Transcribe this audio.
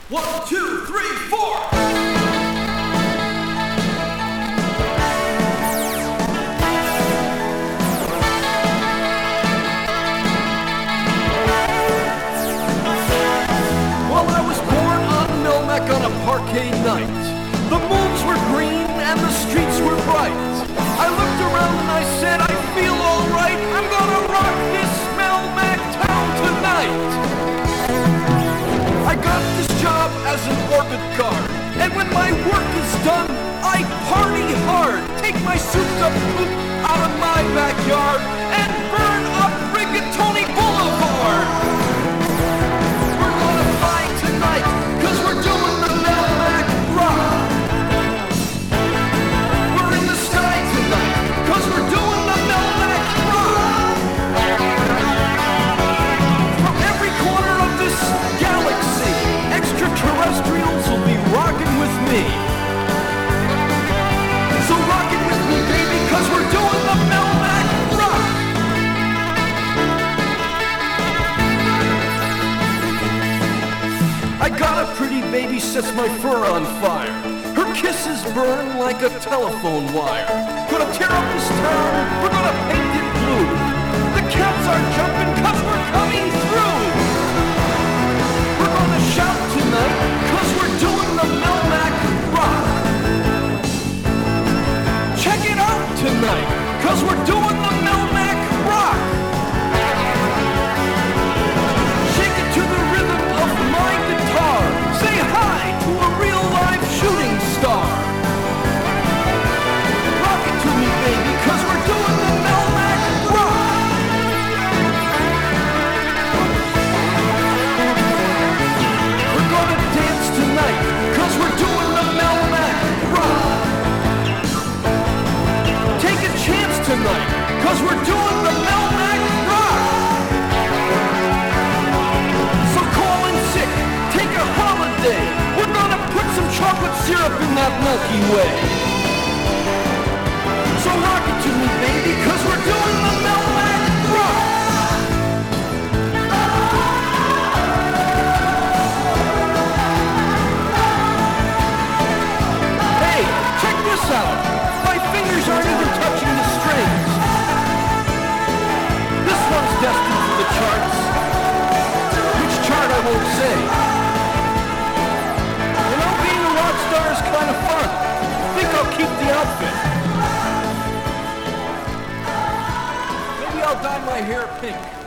1, 2, 3, 4. On a parquet night, the moons were green and the streets were bright. I looked around and I said, I feel alright. I'm gonna rock this Melmac town tonight. I got this job as an orbit guard, and when my work is done, I party hard. Take my souped up poop out of my backyard and burn up Rigatoni Boulevard. We're gonna fight tonight, 'cause we're doing the Melmac rock. We're in the sky tonight, 'cause we're doing the Melmac rock. From every corner of this galaxy, extraterrestrials will be rocking with me. So rock it with me, baby, 'cause we're doing the Melmac rock. I got a pretty baby, sets my fur on fire. Her kisses burn like a telephone wire. Gonna tear up this town, we're gonna paint it blue. The cats are jumping 'cause we're coming through. We're gonna shout tonight 'cause we're doing the Melmac rock. Check it out tonight 'cause we're doing the Melmac rock. Shake it to the rhythm of my guitar. Say hi to a real live shooting star. Rock it to me, baby, 'cause we're doing the Melmac rock. We're gonna dance tonight 'cause we're doing the Melmac rock. Take a chance tonight 'cause we're doing the Melmac rock. So call in sick, take a holiday. We're gonna put some chocolate syrup in that Milky Way. So rock it to me, baby, 'cause we're doing the Melmac rock. Hey, check this out. My fingers aren't even touching the strings. This one's destined for the charts. Which chart I won't say. You know, being a rock star is kind of fun. I think I'll keep the outfit. Maybe I'll dye my hair pink.